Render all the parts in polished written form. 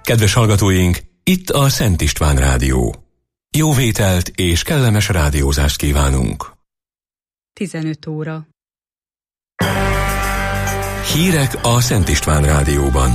Kedves hallgatóink, itt a Szent István Rádió. Jó vételt és kellemes rádiózást kívánunk. 15 óra. Hírek a Szent István Rádióban.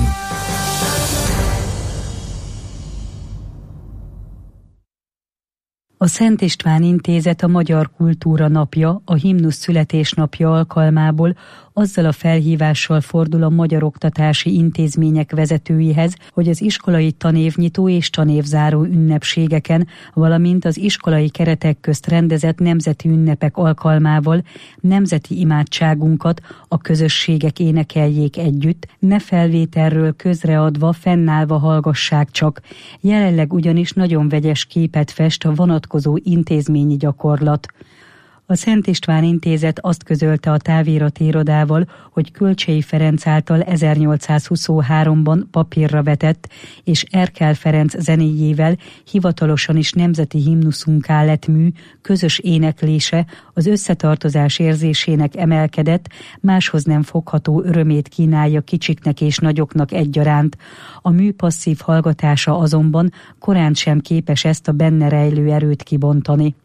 A Szent István Intézet a Magyar Kultúra Napja, a himnusz születésnapja alkalmából azzal a felhívással fordul a magyar oktatási intézmények vezetőihez, hogy az iskolai tanévnyitó és tanévzáró ünnepségeken, valamint az iskolai keretek közt rendezett nemzeti ünnepek alkalmával nemzeti imádságunkat a közösségek énekeljék együtt, ne felvételről közreadva, fennállva hallgassák csak. Jelenleg ugyanis nagyon vegyes képet fest a vonatkozó intézményi gyakorlat. A Szent István Intézet azt közölte a távirati irodával, hogy Kölcsey Ferenc által 1823-ban papírra vetett, és Erkel Ferenc zenéjével hivatalosan is nemzeti himnuszunká lett mű, közös éneklése az összetartozás érzésének emelkedett, máshoz nem fogható örömét kínálja kicsiknek és nagyoknak egyaránt. A mű passzív hallgatása azonban korán sem képes ezt a benne rejlő erőt kibontani.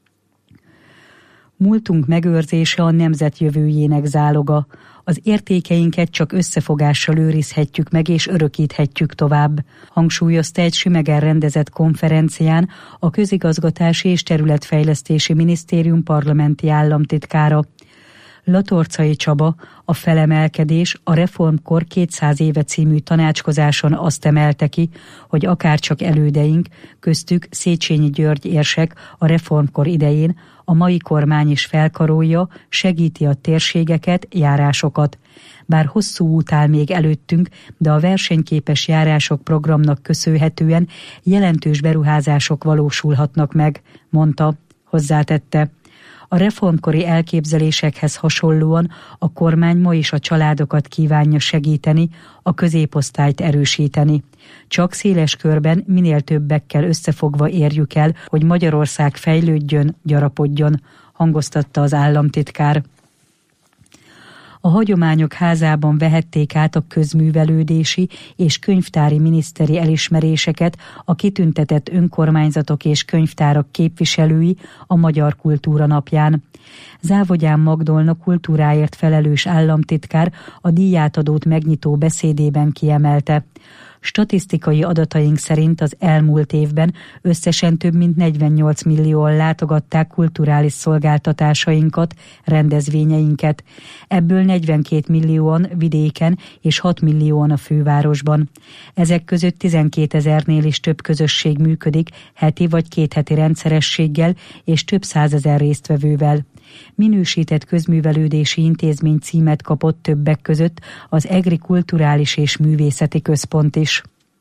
Múltunk megőrzése a nemzet jövőjének záloga. Az értékeinket csak összefogással őrizhetjük meg és örökíthetjük tovább, hangsúlyozta egy Sümegen rendezett konferencián a Közigazgatási és Területfejlesztési Minisztérium parlamenti államtitkára. Latorcai Csaba a Felemelkedés, a Reformkor 200 éve című tanácskozáson azt emelte ki, hogy akárcsak elődeink, köztük Széchenyi György érsek a reformkor idején, a mai kormány is felkarolja, segíti a térségeket, járásokat. Bár hosszú út áll még előttünk, de a versenyképes járások programnak köszönhetően jelentős beruházások valósulhatnak meg, mondta, hozzátette. A reformkori elképzelésekhez hasonlóan a kormány ma is a családokat kívánja segíteni, a középosztályt erősíteni. Csak széles körben, minél többekkel összefogva érjük el, hogy Magyarország fejlődjön, gyarapodjon, hangoztatta az államtitkár. A Hagyományok Házában vehették át a közművelődési és könyvtári miniszteri elismeréseket a kitüntetett önkormányzatok és könyvtárak képviselői a Magyar Kultúra Napján. Závogyán Magdolna kultúráért felelős államtitkár a díjátadót megnyitó beszédében kiemelte. Statisztikai adataink szerint az elmúlt évben összesen több mint 48 millióan látogatták kulturális szolgáltatásainkat, rendezvényeinket. Ebből 42 millióan vidéken és 6 millióan a fővárosban. Ezek között 12 000-nél is több közösség működik heti vagy kétheti rendszerességgel és több százezer résztvevővel. Minősített közművelődési intézmény címet kapott többek között az EGRI Kulturális és Művészeti Központ is.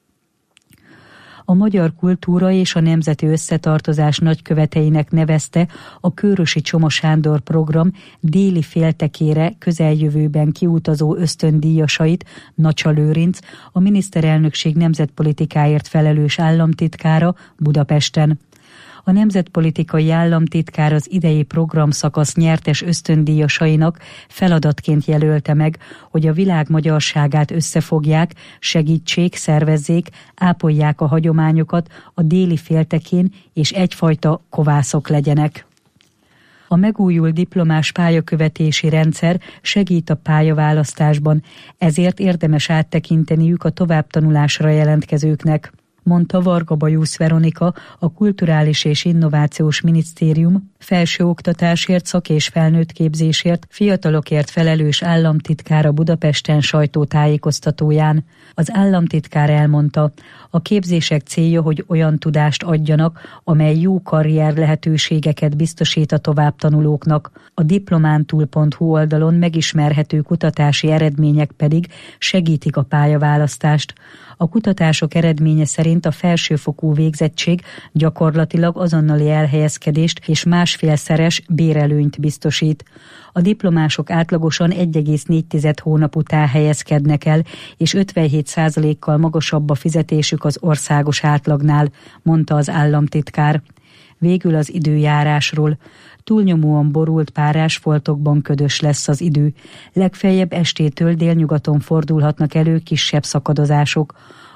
A magyar kultúra és a nemzeti összetartozás nagyköveteinek nevezte a Kőrösi Csoma Sándor program déli féltekére közeljövőben kiutazó ösztöndíjasait, Nacsa Lőrinc, a miniszterelnökség nemzetpolitikáért felelős államtitkára Budapesten. A nemzetpolitikai államtitkár az idei programszakasz nyertes ösztöndíjasainak feladatként jelölte meg, hogy a világ magyarságát összefogják, segítsék, szervezzék, ápolják a hagyományokat a déli féltekén, és egyfajta kovászok legyenek. A megújult diplomás pályakövetési rendszer segít a pályaválasztásban, ezért érdemes áttekinteniük a továbbtanulásra jelentkezőknek, mondta Varga Bajusz Veronika, a Kulturális és Innovációs Minisztérium felsőoktatásért, szak- és felnőttképzésért, fiatalokért felelős államtitkára Budapesten sajtótájékoztatóján. Az államtitkár elmondta, a képzések célja, hogy olyan tudást adjanak, amely jó karrier lehetőségeket biztosít a továbbtanulóknak. A diplomántul.hu oldalon megismerhető kutatási eredmények pedig segítik a pályaválasztást. A kutatások eredménye szerint a felsőfokú végzettség gyakorlatilag azonnali elhelyezkedést és másfélszeres bérelőnyt biztosít. A diplomások átlagosan 1,4 hónap után helyezkednek el, és 57%-kal magasabb a fizetésük az országos átlagnál, mondta az államtitkár. Végül az időjárásról. Túlnyomóan borult párásfoltokban ködös lesz az idő. Legfeljebb estétől délnyugaton fordulhatnak elő kisebb szakadozások.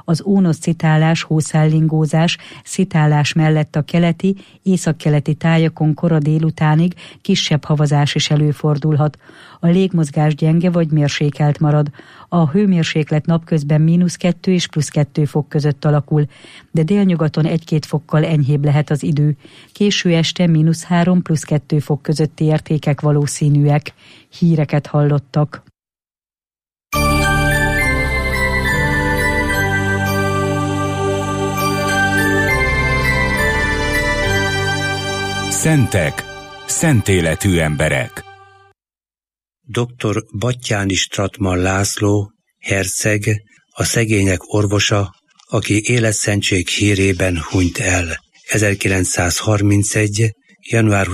Az ónos-szitálás, hószállingózás, szitálás mellett a keleti, északkeleti tájakon kora délutánig kisebb havazás is előfordulhat. A légmozgás gyenge vagy mérsékelt marad. A hőmérséklet napközben -2 és +2 fok között alakul, de délnyugaton 1-2 fokkal enyhébb lehet az idő. Késő este -3 +2 fok közötti értékek valószínűek. Híreket hallottak. Szentek, szentéletű emberek. Dr. Batthyány Strattmann László, herceg, a szegények orvosa, aki életszentség hírében hunyt el 1931. január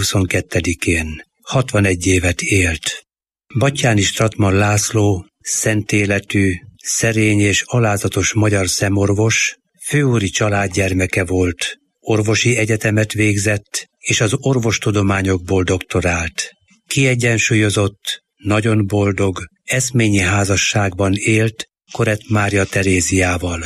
22-én. 61 évet élt. Batthyány Strattmann László szentéletű, szerény és alázatos magyar szemorvos, főúri családgyermeke volt, orvosi egyetemet végzett, és az orvostudományokból doktorált. Kiegyensúlyozott, nagyon boldog, eszményi házasságban élt Korett Mária Teréziával.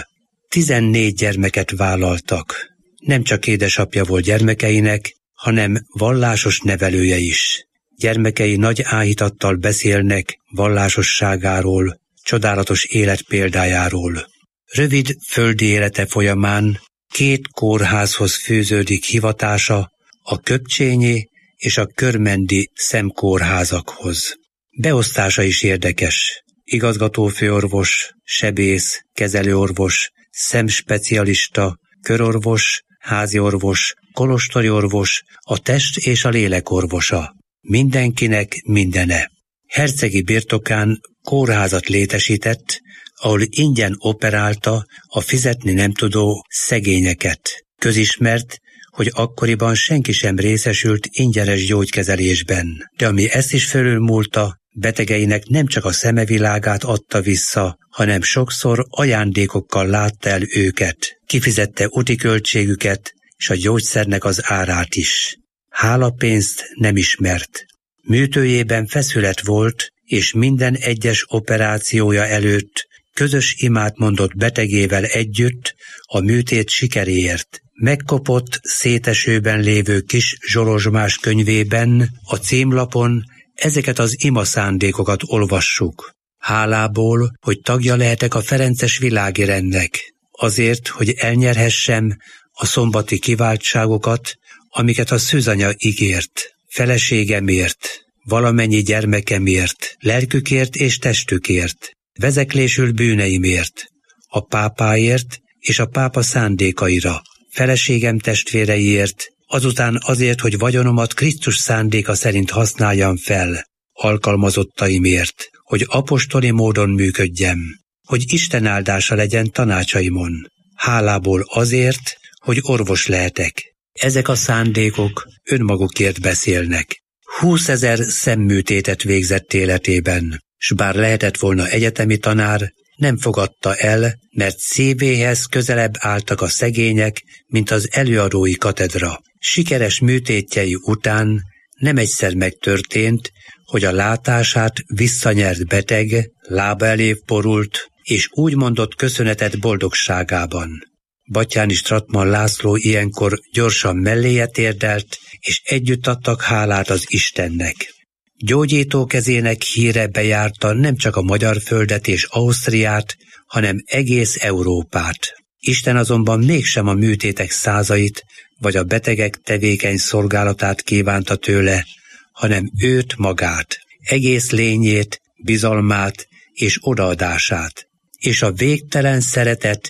14 gyermeket vállaltak. Nem csak édesapja volt gyermekeinek, hanem vallásos nevelője is. Gyermekei nagy áhítattal beszélnek vallásosságáról, csodálatos életpéldájáról. Rövid földi élete folyamán 2 kórházhoz fűződik hivatása, a Köpcsényi és a Körmendi szemkórházakhoz. Beosztása is érdekes. Igazgatófőorvos, sebész, kezelőorvos, szemspecialista, körorvos, háziorvos, kolostori orvos, a test és a lélek orvosa. Mindenkinek mindene. Hercegi birtokán kórházat létesített, ahol ingyen operálta a fizetni nem tudó szegényeket. Közismert, hogy akkoriban senki sem részesült ingyenes gyógykezelésben, de ami ezt is fölülmúlta, betegeinek nem csak a szemevilágát adta vissza, hanem sokszor ajándékokkal látta el őket, kifizette úti költségüket és a gyógyszernek az árát is. Hálapénzt nem ismert. Műtőjében feszület volt, és minden egyes operációja előtt közös imát mondott betegével együtt a műtét sikeréért. Megkopott, szétesőben lévő kis zsolozsmás könyvében, a címlapon ezeket az imaszándékokat olvassuk. Hálából, hogy tagja lehetek a ferences világi rendnek, azért, hogy elnyerhessem a szombati kiváltságokat, amiket a szűzanya ígért, feleségemért, valamennyi gyermekemért, lelkükért és testükért, vezeklésül bűneimért, a pápáért és a pápa szándékaira, feleségem testvéreiért, azután azért, hogy vagyonomat Krisztus szándéka szerint használjam fel, alkalmazottaimért, hogy apostoli módon működjem, hogy Isten áldása legyen tanácsaimon, hálából azért, hogy orvos lehetek. Ezek a szándékok önmagukért beszélnek. 20 000 szemműtétet végzett életében, s bár lehetett volna egyetemi tanár, nem fogadta el, mert szívéhez közelebb álltak a szegények, mint az előadói katedra. Sikeres műtétjei után nem egyszer megtörtént, hogy a látását visszanyert beteg, lába elé borult, és úgy mondott köszönetet boldogságában. Batthyány Strattmann László ilyenkor gyorsan melléje térdelt, és együtt adtak hálát az Istennek. Gyógyító kezének híre bejárta nem csak a magyar földet és Ausztriát, hanem egész Európát. Isten azonban mégsem a műtétek százait, vagy a betegek tevékeny szolgálatát kívánta tőle, hanem őt magát, egész lényét, bizalmát és odaadását. És a végtelen szeretet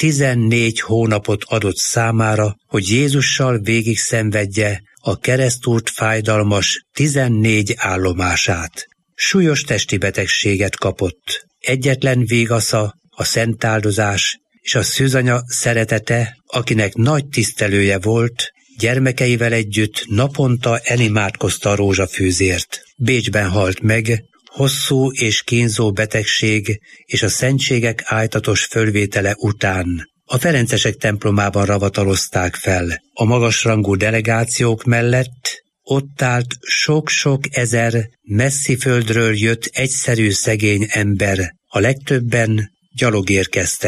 14 hónapot adott számára, hogy Jézussal végig szenvedje a keresztút fájdalmas 14 állomását. Súlyos testi betegséget kapott. Egyetlen végasza, a szentáldozás és a szűzanya szeretete, akinek nagy tisztelője volt, gyermekeivel együtt naponta elimádkozta a rózsafűzért. Bécsben halt meg, hosszú és kínzó betegség és a szentségek ájtatos fölvétele után. A ferencesek templomában ravatalozták fel. A magasrangú delegációk mellett ott állt sok-sok ezer messzi földről jött egyszerű szegény ember, a legtöbben gyalog érkeztek.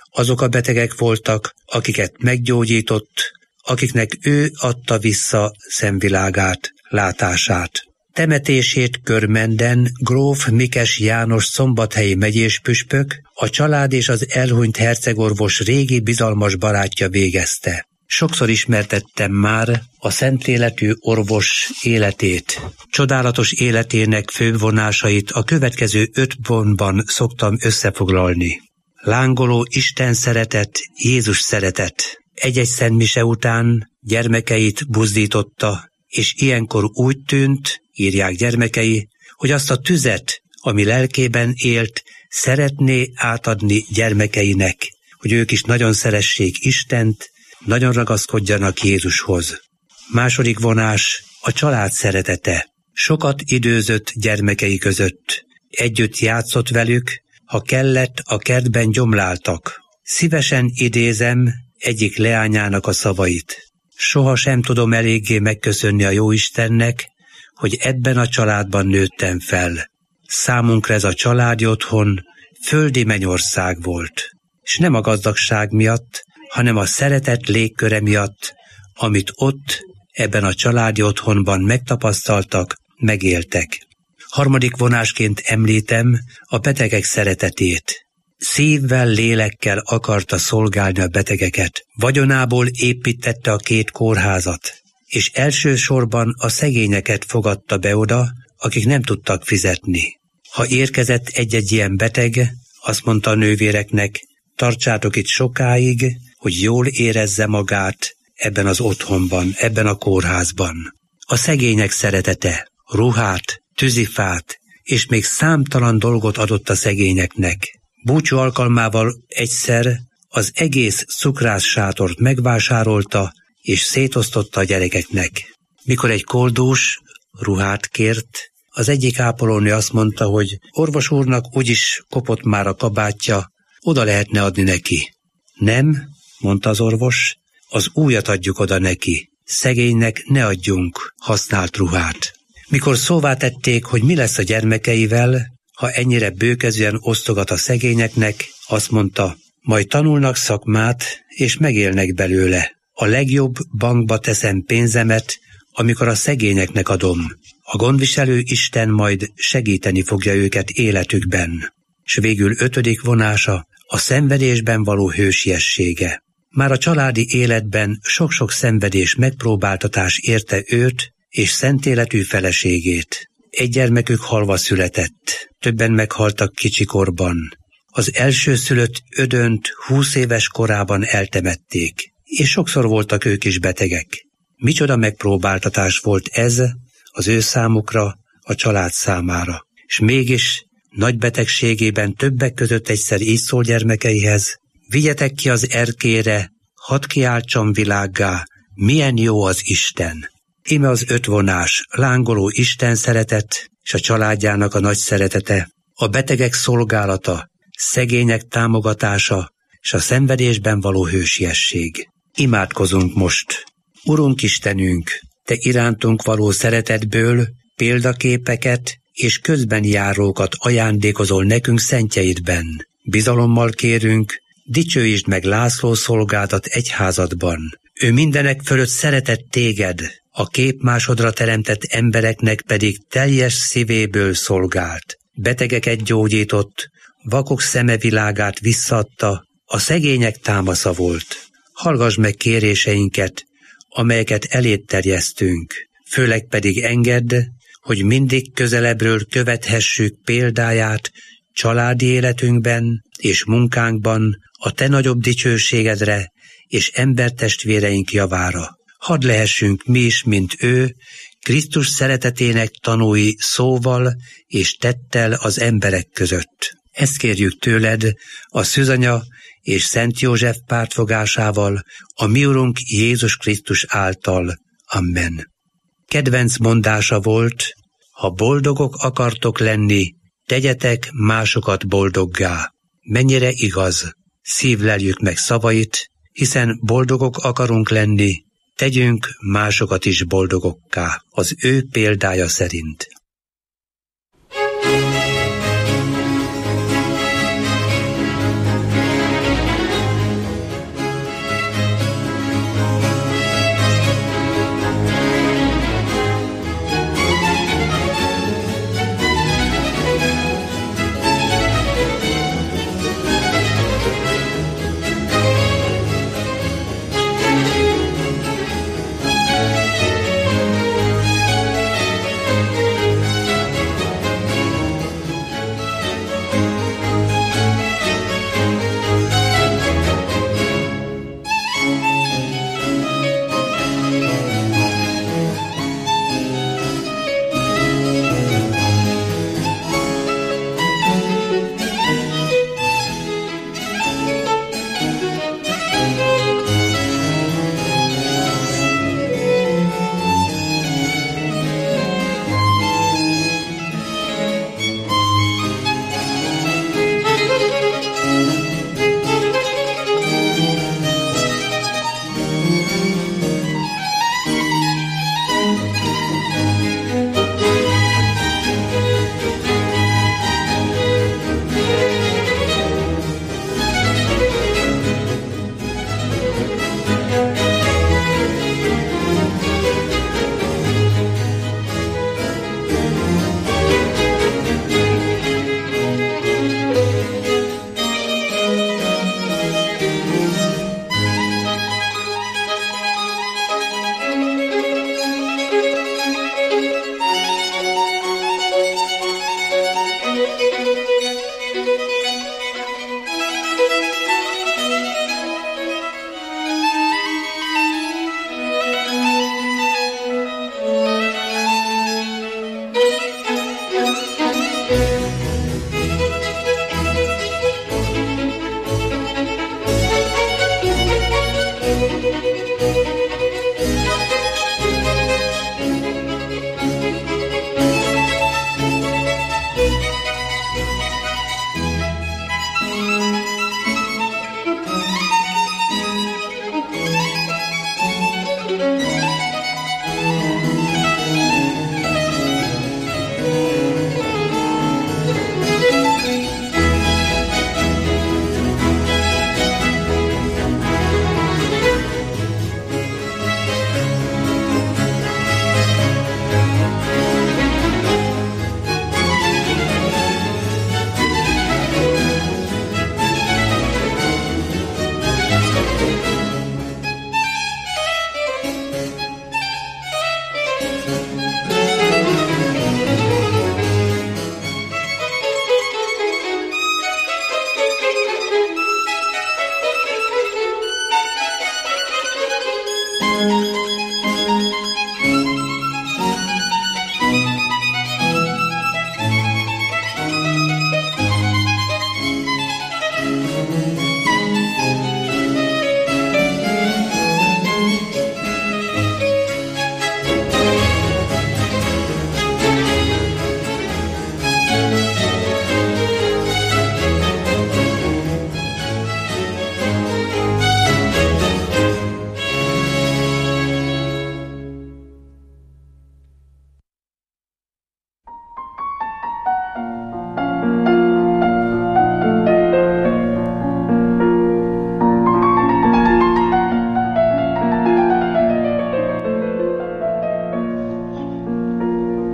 Azok a betegek voltak, akiket meggyógyított, akiknek ő adta vissza szemvilágát, látását. Temetését Körmenden gróf Mikes János szombathelyi megyéspüspök, a család és az elhunyt hercegorvos régi bizalmas barátja végezte. Sokszor ismertettem már a szentéletű orvos életét. Csodálatos életének főbb vonásait a következő 5 pontban szoktam összefoglalni. Lángoló Isten szeretet, Jézus szeretet. Egy-egy szentmise után gyermekeit buzdította, és ilyenkor úgy tűnt, írják gyermekei, hogy azt a tüzet, ami lelkében élt, szeretné átadni gyermekeinek, hogy ők is nagyon szeressék Istent, nagyon ragaszkodjanak Jézushoz. Második vonás, a család szeretete. Sokat időzött gyermekei között. Együtt játszott velük, ha kellett, a kertben gyomláltak. Szívesen idézem egyik leányának a szavait. Soha sem tudom eléggé megköszönni a Jóistennek, hogy ebben a családban nőttem fel. Számunkra ez a családi otthon földi mennyország volt. És nem a gazdagság miatt, hanem a szeretet légköre miatt, amit ott, ebben a családi otthonban megtapasztaltak, megéltek. Harmadik vonásként említem a betegek szeretetét. Szívvel, lélekkel akarta szolgálni a betegeket. Vagyonából építette a 2 kórházat, és elsősorban a szegényeket fogadta be oda, akik nem tudtak fizetni. Ha érkezett egy-egy ilyen beteg, azt mondta a nővéreknek, tartsátok itt sokáig, hogy jól érezze magát ebben az otthonban, ebben a kórházban. A szegények szeretete, ruhát, tűzifát, és még számtalan dolgot adott a szegényeknek. Búcsú alkalmával egyszer az egész cukrászsátort megvásárolta, és szétosztotta a gyerekeknek. Mikor egy koldús ruhát kért, az egyik ápolónő azt mondta, hogy orvos úrnak úgyis kopott már a kabátja, oda lehetne adni neki. Nem, mondta az orvos, az újat adjuk oda neki. Szegénynek ne adjunk használt ruhát. Mikor szóvá tették, hogy mi lesz a gyermekeivel, ha ennyire bőkezően osztogat a szegényeknek, azt mondta, majd tanulnak szakmát, és megélnek belőle. A legjobb bankba teszem pénzemet, amikor a szegényeknek adom. A gondviselő Isten majd segíteni fogja őket életükben. S végül 5. vonása, a szenvedésben való hősiessége. Már a családi életben sok-sok szenvedés megpróbáltatás érte őt és szentéletű feleségét. Egy gyermekük halva született, többen meghaltak kicsikorban. Az elsőszülött Ödönt 20 éves korában eltemették, és sokszor voltak ők is betegek. Micsoda megpróbáltatás volt ez az ő számukra, a család számára. És mégis nagy betegségében többek között egyszer így szól gyermekeihez, vigyetek ki az erkére, hadd kiáltsam világgá, milyen jó az Isten. Íme az 5 vonás, lángoló Isten szeretet, és a családjának a nagy szeretete, a betegek szolgálata, szegények támogatása, és a szenvedésben való hősiesség. Imádkozunk most. Urunk Istenünk, Te irántunk való szeretetből példaképeket és közbenjárókat ajándékozol nekünk szentjeidben. Bizalommal kérünk, dicsőítsd meg László szolgádat egyházadban. Ő mindenek fölött szeretett téged, a képmásodra teremtett embereknek pedig teljes szívéből szolgált. Betegeket gyógyított, vakok szemevilágát visszaadta, a szegények támasza volt. Hallgass meg kéréseinket, amelyeket eléd terjesztünk, főleg pedig engedd, hogy mindig közelebbről követhessük példáját családi életünkben és munkánkban a Te nagyobb dicsőségedre és embertestvéreink javára. Hadd lehessünk mi is, mint ő, Krisztus szeretetének tanúi szóval és tettel az emberek között. Ezt kérjük tőled a Szűzanya és Szent József pártfogásával, a mi Urunk Jézus Krisztus által. Amen. Kedvenc mondása volt, ha boldogok akartok lenni, tegyetek másokat boldoggá. Mennyire igaz, szívleljük meg szavait, hiszen boldogok akarunk lenni, tegyünk másokat is boldogokká, az ő példája szerint.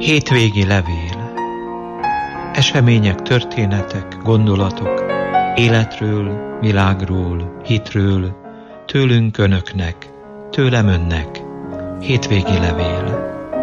Hétvégi levél. Események, történetek, gondolatok, életről, világról, hitről, tőlünk önöknek, tőlem önnek. Hétvégi levél.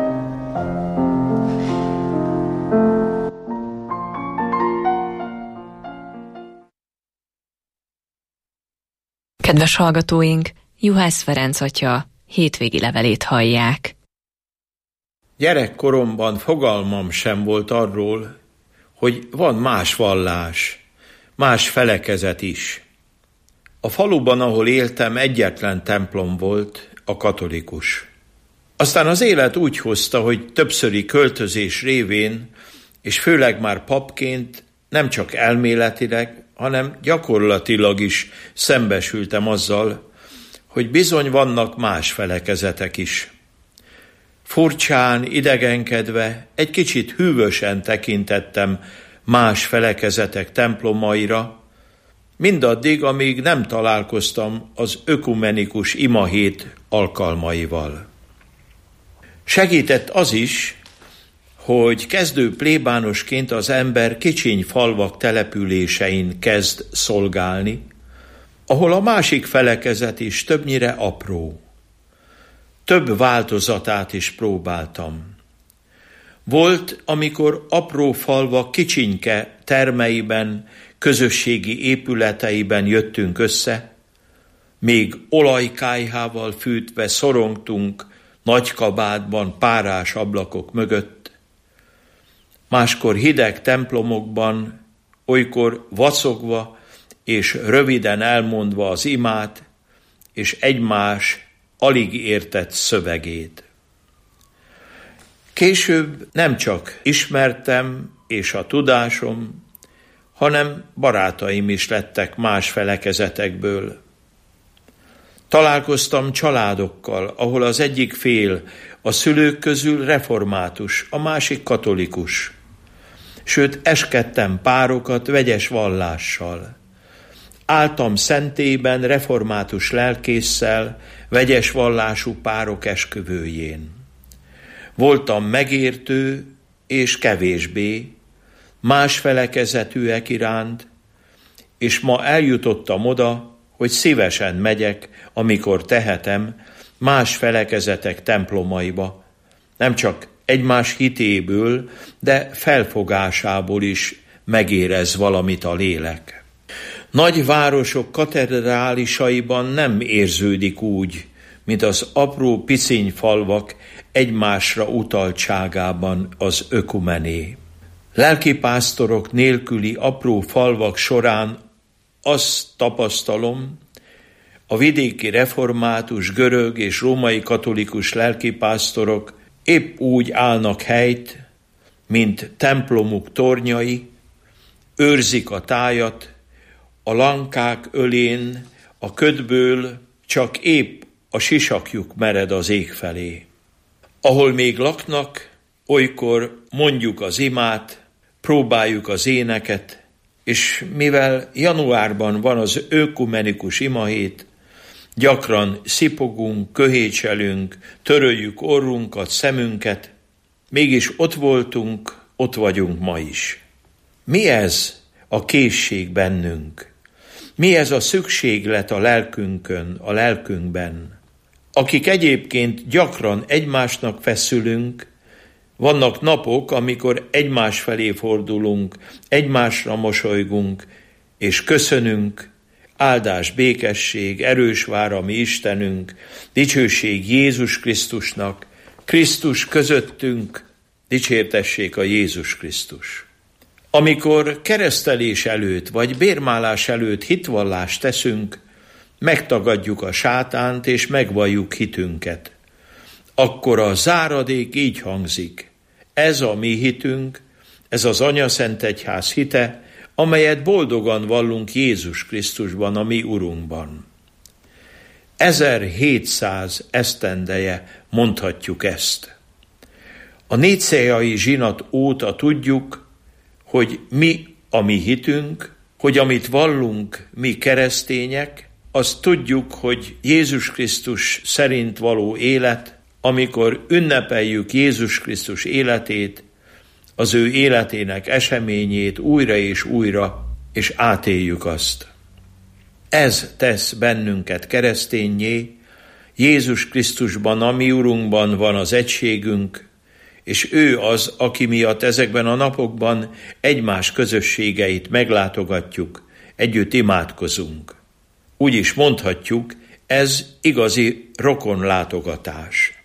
Kedves hallgatóink, Juhász Ferenc atya hétvégi levelét hallják. Gyerekkoromban fogalmam sem volt arról, hogy van más vallás, más felekezet is. A faluban, ahol éltem, egyetlen templom volt, a katolikus. Aztán az élet úgy hozta, hogy többszöri költözés révén, és főleg már papként nem csak elméletileg, hanem gyakorlatilag is szembesültem azzal, hogy bizony vannak más felekezetek is. Furcsán, idegenkedve, egy kicsit hűvösen tekintettem más felekezetek templomaira, mindaddig, amíg nem találkoztam az ökumenikus imahét alkalmaival. Segített az is, hogy kezdő plébánosként az ember kicsiny falvak településein kezd szolgálni, ahol a másik felekezet is többnyire apró. Több változatát is próbáltam. Volt, amikor apró falvak kicsinke termeiben, közösségi épületeiben jöttünk össze, még olajkályhával fűtve szorongtunk nagy kabátban párás ablakok mögött, máskor hideg templomokban, olykor vacogva és röviden elmondva az imát, és egymás alig értett szövegét. Később nem csak ismertem és a tudásom, hanem barátaim is lettek más felekezetekből. Találkoztam családokkal, ahol az egyik fél a szülők közül református, a másik katolikus. Sőt, eskedtem párokat vegyes vallással. Álltam szentélyben református lelkésszel, vegyes vallású párok esküvőjén. Voltam megértő és kevésbé, más felekezetűek iránt, és ma eljutottam oda, hogy szívesen megyek, amikor tehetem, más felekezetek templomaiba, nem csak egymás hitéből, de felfogásából is megérez valamit a lélek. Nagy városok katedrálisaiban nem érződik úgy, mint az apró piciny falvak egymásra utaltságában az ökumené. Lelkipásztorok nélküli apró falvak során azt tapasztalom, a vidéki református, görög és római katolikus lelkipásztorok épp úgy állnak helyt, mint templomuk tornyai, őrzik a tájat, a lankák ölén, a ködből csak épp a sisakjuk mered az ég felé. Ahol még laknak, olykor mondjuk az imát, próbáljuk az éneket, és mivel januárban van az ökumenikus imahét, gyakran szipogunk, köhécselünk, töröljük orrunkat, szemünket, mégis ott voltunk, ott vagyunk ma is. Mi ez a készség bennünk? Mi ez a szükséglet a lelkünkön, a lelkünkben? Akik egyébként gyakran egymásnak feszülünk, vannak napok, amikor egymás felé fordulunk, egymásra mosolygunk, és köszönünk, áldás, békesség, erős vár a mi Istenünk, dicsőség Jézus Krisztusnak, Krisztus közöttünk, dicsértessék a Jézus Krisztus. Amikor keresztelés előtt vagy bérmálás előtt hitvallást teszünk, megtagadjuk a sátánt és megvalljuk hitünket. Akkor a záradék így hangzik: ez a mi hitünk, ez az Anyaszentegyház hite, amelyet boldogan vallunk Jézus Krisztusban, a mi Urunkban. 1700 esztendeje mondhatjuk ezt. A nicéai zsinat óta tudjuk, hogy mi a mi hitünk, hogy amit vallunk mi keresztények, azt tudjuk, hogy Jézus Krisztus szerint való élet, amikor ünnepeljük Jézus Krisztus életét, az ő életének eseményét újra és újra, és átéljük azt. Ez tesz bennünket kereszténnyé, Jézus Krisztusban, a mi Urunkban van az egységünk, és ő az, aki miatt ezekben a napokban egymás közösségeit meglátogatjuk, együtt imádkozunk. Úgy is mondhatjuk, ez igazi rokonlátogatás.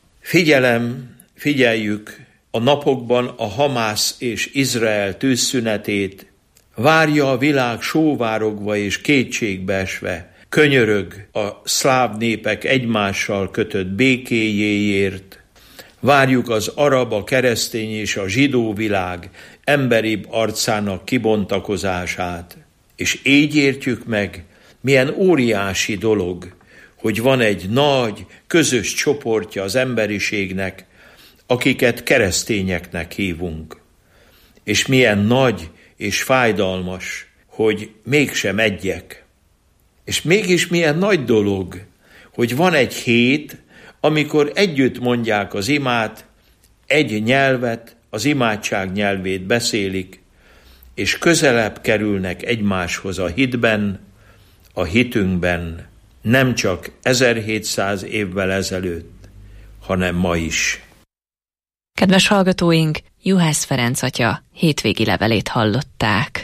Figyeljük a napokban a Hamász és Izrael tűzszünetét, várja a világ sóvárogva és kétségbeesve, könyörög a szláv népek egymással kötött békéjéért, várjuk az arab, a keresztény és a zsidó világ emberibb arcának kibontakozását, és így értjük meg, milyen óriási dolog, hogy van egy nagy, közös csoportja az emberiségnek, akiket keresztényeknek hívunk. És milyen nagy és fájdalmas, hogy mégsem egyek. És mégis milyen nagy dolog, hogy van egy hét, amikor együtt mondják az imát, egy nyelvet, az imádság nyelvét beszélik, és közelebb kerülnek egymáshoz a hitben, a hitünkben, nem csak 1700 évvel ezelőtt, hanem ma is. Kedves hallgatóink, Juhász Ferenc atya hétvégi levelét hallották.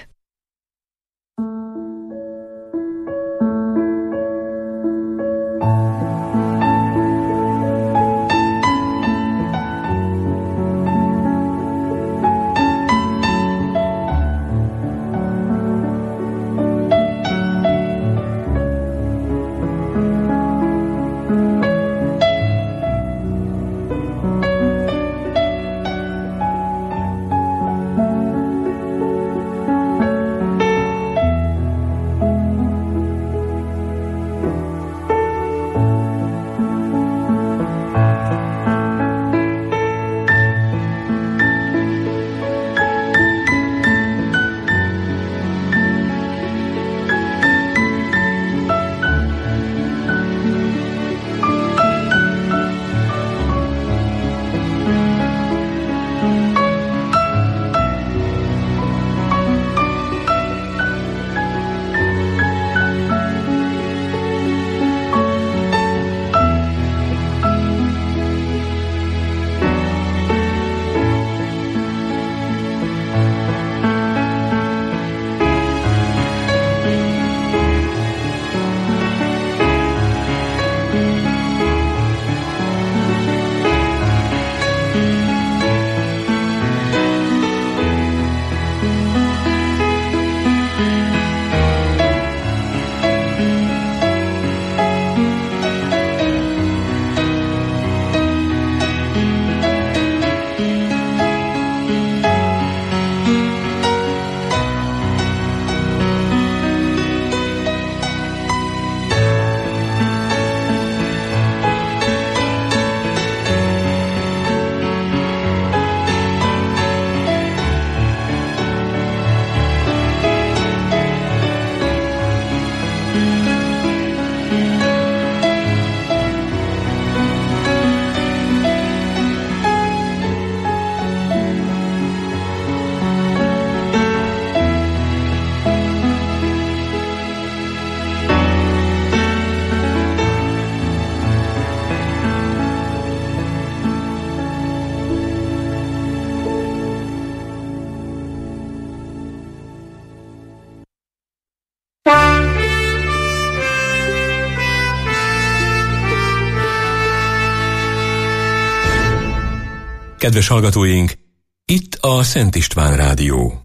Kedves hallgatóink, itt a Szent István Rádió.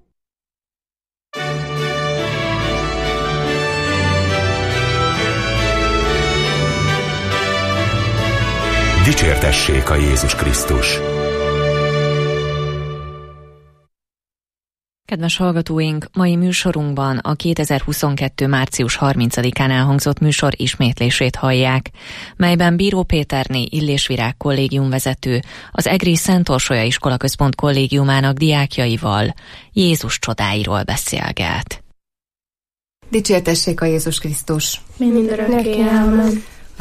Dicsértessék a Jézus Krisztus! Kedves hallgatóink, mai műsorunkban a 2022. március 30-án elhangzott műsor ismétlését hallják, melyben Bíró Péterné Illésvirág kollégiumvezető az Egri Szent Orsolya Iskolaközpont kollégiumának diákjaival Jézus csodáiról beszélget. Dicsértessék a Jézus Krisztus! Mindörökké, ámen.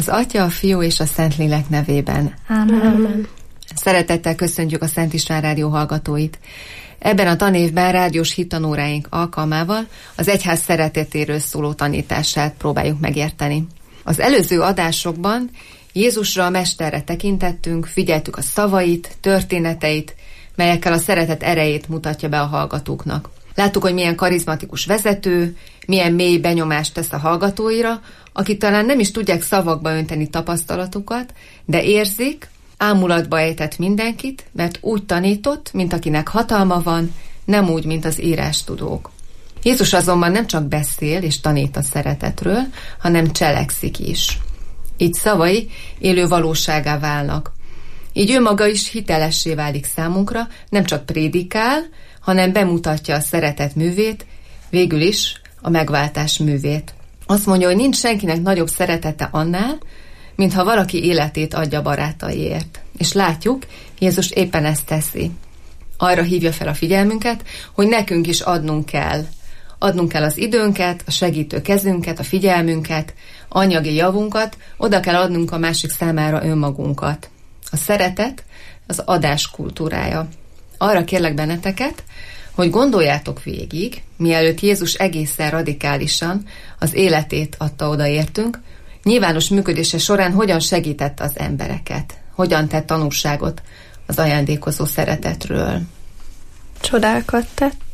Az Atya, a Fiú és a Szentlélek nevében. Amen. Szeretettel köszöntjük a Szent István Rádió hallgatóit. Ebben a tanévben rádiós hittanóráink alkalmával az egyház szeretetéről szóló tanítását próbáljuk megérteni. Az előző adásokban Jézusra, a Mesterre tekintettünk, figyeltük a szavait, történeteit, melyekkel a szeretet erejét mutatja be a hallgatóknak. Láttuk, hogy milyen karizmatikus vezető, milyen mély benyomást tesz a hallgatóira, akik talán nem is tudják szavakba önteni tapasztalatukat, de érzik, ámulatba ejtett mindenkit, mert úgy tanított, mint akinek hatalma van, nem úgy, mint az írástudók. Jézus azonban nem csak beszél és tanít a szeretetről, hanem cselekszik is. Így szavai élő valóságá válnak. Így ő maga is hitelessé válik számunkra, nem csak prédikál, hanem bemutatja a szeretet művét, végül is a megváltás művét. Azt mondja, hogy nincs senkinek nagyobb szeretete annál, mintha valaki életét adja barátaiért. És látjuk, Jézus éppen ezt teszi. Arra hívja fel a figyelmünket, hogy nekünk is adnunk kell. Adnunk kell az időnket, a segítő kezünket, a figyelmünket, anyagi javunkat, oda kell adnunk a másik számára önmagunkat. A szeretet az adás kultúrája. Arra kérlek benneteket, hogy gondoljátok végig, mielőtt Jézus egészen radikálisan az életét adta odaértünk, nyilvános működése során hogyan segítette az embereket, hogyan tett tanúságot az ajándékozó szeretetről. Csodákat tett,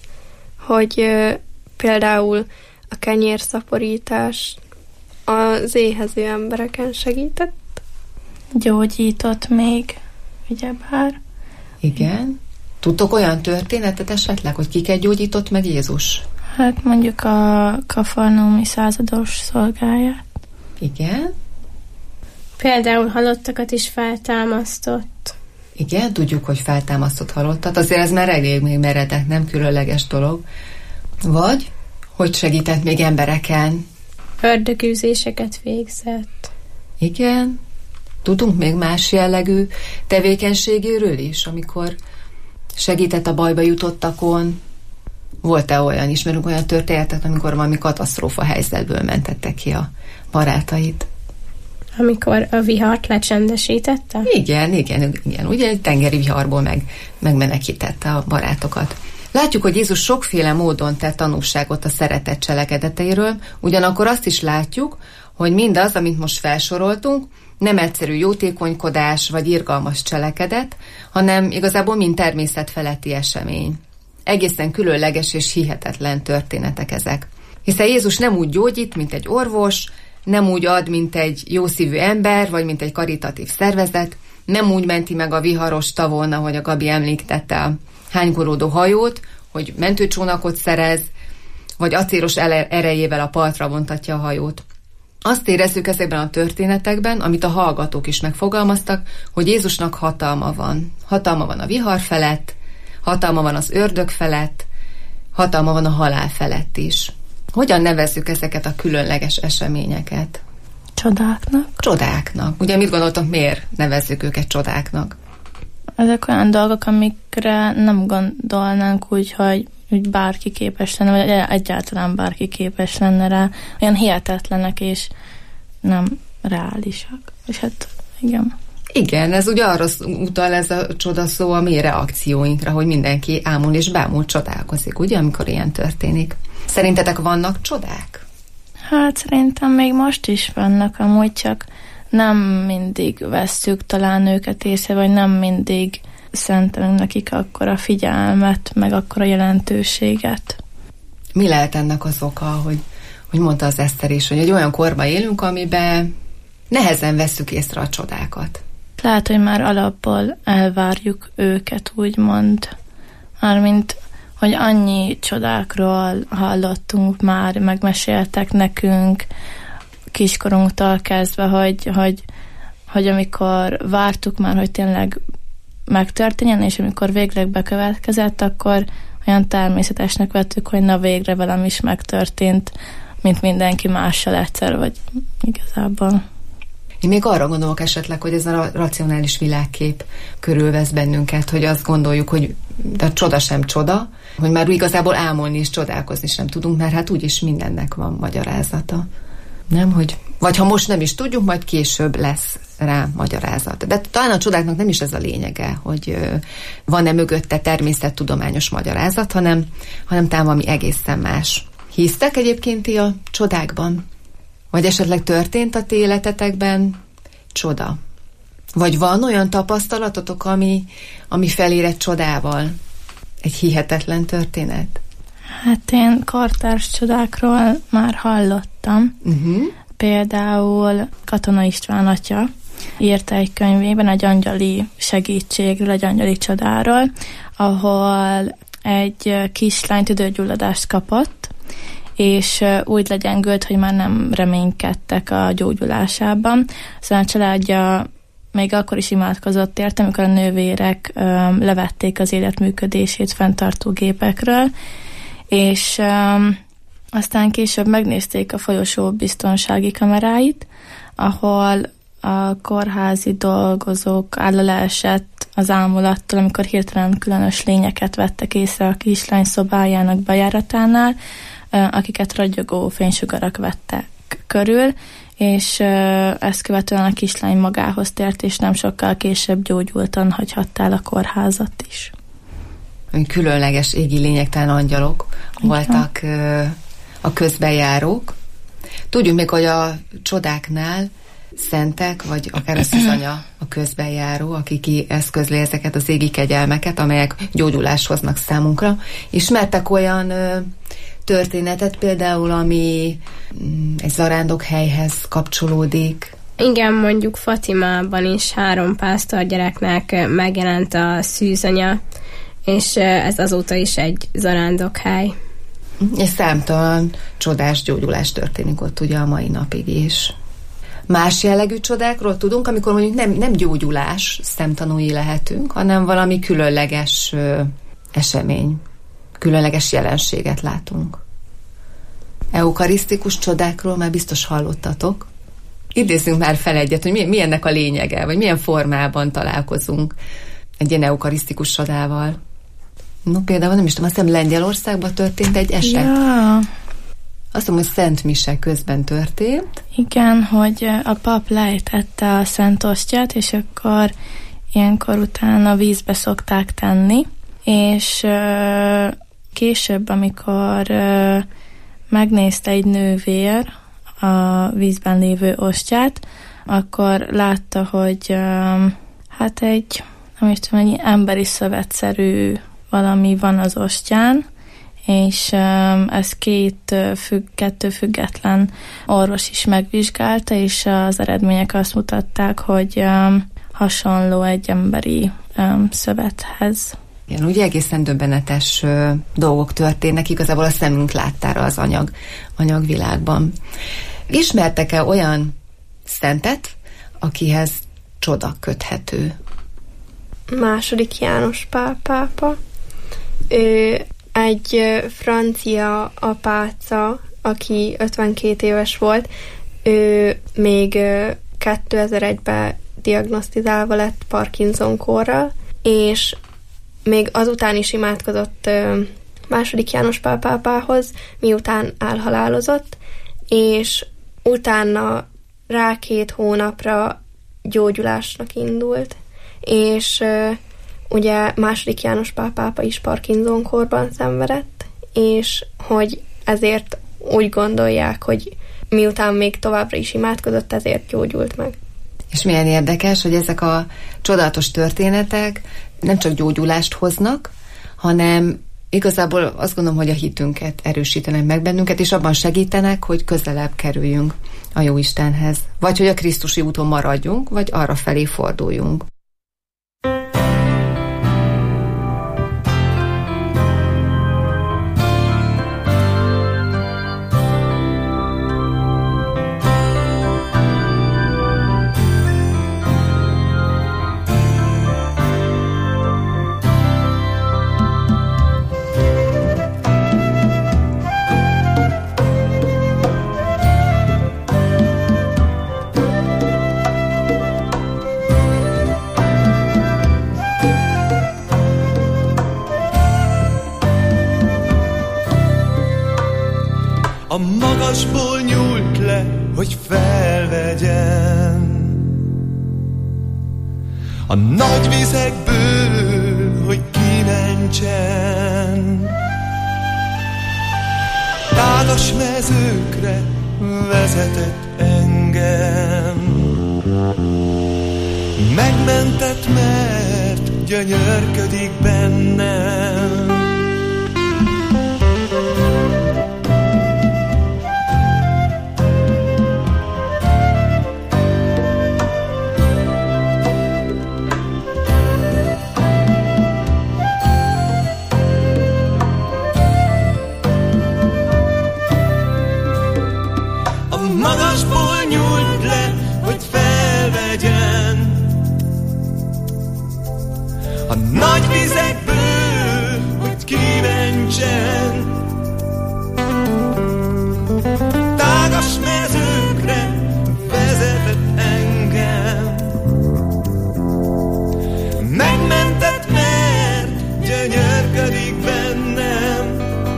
hogy például a kenyérszaporítás az éhező embereken segített. Gyógyított még, ugyebár. Igen. Tudtok olyan történetet esetleg, hogy kiket gyógyított meg Jézus? Hát mondjuk a kafarnaumi százados szolgáját. Igen. Például halottakat is feltámasztott. Igen, tudjuk, hogy feltámasztott halottat. Azért ez már elég még meredek, nem különleges dolog. Vagy, hogy segített még embereken? Ördögűzéseket végzett. Igen. Tudunk még más jellegű tevékenységéről is, amikor segített a bajba jutottakon? Volt-e olyan, ismerünk olyan történetet, amikor valami katasztrófa helyzetből mentettek ki a barátait? Amikor a vihart lecsendesítette? Igen. Ugye egy tengeri viharból megmenekítette a barátokat. Látjuk, hogy Jézus sokféle módon tett tanúságot a szeretet cselekedeteiről, ugyanakkor azt is látjuk, hogy mindaz, amit most felsoroltunk, nem egyszerű jótékonykodás vagy irgalmas cselekedet, hanem igazából mind természetfeletti esemény. Egészen különleges és hihetetlen történetek ezek. Hiszen Jézus nem úgy gyógyít, mint egy orvos, nem úgy ad, mint egy jószívű ember, vagy mint egy karitatív szervezet, nem úgy menti meg a viharos tavon, ahogy a Gabi említette a hánygolódó hajót, hogy mentőcsónakot szerez, vagy acélos erejével a partra vontatja a hajót. Azt érezzük ezekben a történetekben, amit a hallgatók is megfogalmaztak, hogy Jézusnak hatalma van. Hatalma van a vihar felett, hatalma van az ördög felett, hatalma van a halál felett is. Hogyan nevezzük ezeket a különleges eseményeket? Csodáknak. Ugye mit gondoltok, miért nevezzük őket csodáknak? Ezek olyan dolgok, amikre nem gondolnánk úgy, hogy bárki képes lenne, vagy egyáltalán bárki képes lenne rá. Olyan hihetetlenek és nem reálisak. És hát igen. Igen, ez ugye arra utal ez a csodaszó a mi reakcióinkra, hogy mindenki ámul és bámul csodálkozik, ugye, amikor ilyen történik. Szerintetek vannak csodák? Hát szerintem még most is vannak, amúgy csak nem mindig vesszük talán őket észre, vagy nem mindig szentelünk nekik akkora figyelmet, meg akkora jelentőséget. Mi lehet ennek az oka, hogy mondta az Eszter is, hogy egy olyan korban élünk, amiben nehezen vesszük észre a csodákat. Lehet, hogy már alapból elvárjuk őket, úgymond. Mármint, hogy annyi csodákról hallottunk már, megmeséltek nekünk kiskorunktól kezdve, hogy amikor vártuk már, hogy tényleg megtörténjen, és amikor végleg bekövetkezett, akkor olyan természetesnek vettük, hogy na végre velem is megtörtént, mint mindenki mással egyszer, vagy igazából. Én még arra gondolok esetleg, hogy ez a racionális világkép körülvesz bennünket, hogy azt gondoljuk, hogy de csoda sem csoda, hogy már igazából ámulni és csodálkozni sem tudunk, mert hát úgyis mindennek van magyarázata. Nem, hogy vagy ha most nem is tudjuk, majd később lesz rá magyarázat. De talán a csodáknak nem is ez a lényege, hogy van-e mögötte természettudományos magyarázat, hanem talán valami egészen más. Hisztek egyébként ti a csodákban? Vagy esetleg történt a ti életetekben csoda? Vagy van olyan tapasztalatotok, ami felér csodával? Egy hihetetlen történet? Hát én kortárs csodákról már hallottam. Például Katona István atya írta egy könyvében egy angyali segítségről, egy angyali csodáról, ahol egy kislány tüdőgyulladást kapott, és úgy legyengült, hogy már nem reménykedtek a gyógyulásában. Szóval a családja még akkor is imádkozott érte, amikor a nővérek levették az életműködését fenntartó gépekről, és aztán később megnézték a folyosó biztonsági kameráit, ahol a kórházi dolgozók leesett az ámulattól, amikor hirtelen különös lényeket vettek észre a kislány szobájának bejáratánál, akiket ragyogó fénysugarak vettek körül, és ezt követően a kislány magához tért, és nem sokkal később gyógyultan hagyhatta el a kórházat is. Különleges égi lényegtelen angyalok voltak a közbenjárók. Tudjuk még, hogy a csodáknál szentek, vagy akár a szűzanya a közbenjáró, aki kieszközli ezeket az égi kegyelmeket, amelyek gyógyulást hoznak számunkra. Ismertek olyan történetet például, ami egy zarándokhelyhez kapcsolódik? Igen, mondjuk Fatimában is 3 pásztorgyereknek megjelent a szűzanya, és ez azóta is egy zarándokhely. És számtalan csodás gyógyulás történik ott ugye a mai napig is. Más jellegű csodákról tudunk, amikor mondjuk nem gyógyulás szemtanúi lehetünk, hanem valami különleges esemény, különleges jelenséget látunk. Eukarisztikus csodákról már biztos hallottatok. Idézzünk már fel egyet, hogy mi ennek a lényege, vagy milyen formában találkozunk egy ilyen eukarisztikus csodával. No, például nem is tudom, azt hiszem Lengyelországban történt egy eset. Ja. Azt mondom, hogy Szent Mise közben történt. Igen, hogy a pap lejtette a Szent Osztyát, és akkor ilyenkor utána vízbe szokták tenni, és később, amikor megnézte egy nővér a vízben lévő osztyát, akkor látta, hogy hát egy, nem is tudom, egy emberi szövetszerű valami van az osztyán, és ez kettő független orvos is megvizsgálta, és az eredmények azt mutatták, hogy hasonló egy emberi szövethez. Igen, ugye egészen döbbenetes dolgok történnek, igazából a szemünk láttára az anyagvilágban. Ismertek-e olyan szentet, akihez csoda köthető? II. János Pál pápa. Ő egy francia apáca, aki 52 éves volt, ő még 2001-ben diagnosztizálva lett Parkinson-kórral, és még azután is imádkozott II. János Pál pápához, miután elhalálozott, és utána rá 2 hónapra gyógyulásnak indult, és ugye II. János Pál pápa is Parkinson-kórban szenvedett, és hogy ezért úgy gondolják, hogy miután még továbbra is imádkozott, ezért gyógyult meg. És milyen érdekes, hogy ezek a csodálatos történetek nem csak gyógyulást hoznak, hanem igazából azt gondolom, hogy a hitünket erősítenek meg bennünket, és abban segítenek, hogy közelebb kerüljünk a Jóistenhez. Vagy hogy a krisztusi úton maradjunk, vagy arra felé forduljunk. A magasból nyúlt le, hogy felvegyen. A nagy vizekből, hogy kimentsen. Tágas mezőkre vezetett engem. Megmentett, mert gyönyörködik bennem. Magasból nyújt le, hogy felvegyen. A nagy vizekből, hogy kimentsen. Tágas mezőkre vezetett engem. Megmentett, mert gyönyörködik bennem.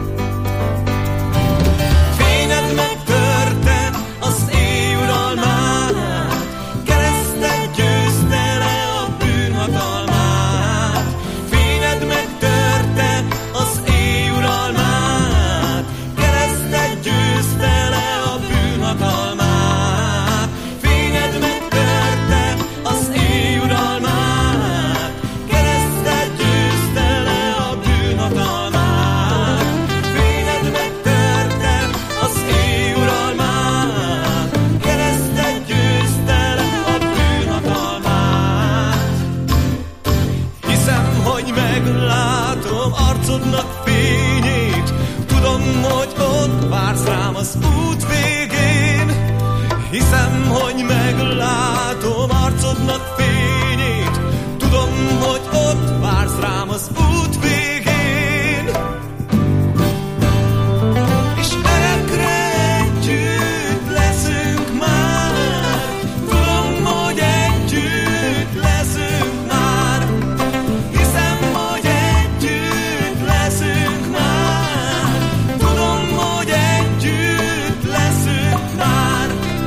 Fényed megtörte az éj uralmát, keresztet győzte le a bűnhatalmát. Fényed megtörte az éj uralmát, keresztet győzte le a bűnhatalmát. Fényed megtörte az éj uralmát, keresztet győzte le a bűnhatalmát. Fényed megtörte az éj uralmát, keresztet győzte le a bűnhatalmát. Hiszem, hogy meglátom arcodnak fényét, tudom, hogy ott vársz rám az út végén. Hiszem, hogy meglátom arcodnak fényét, tudom, hogy ott vársz rám az út végén. És örökre együtt leszünk már, tudom, hogy együtt leszünk már. Hiszem, hogy együtt leszünk már, tudom, hogy együtt leszünk már.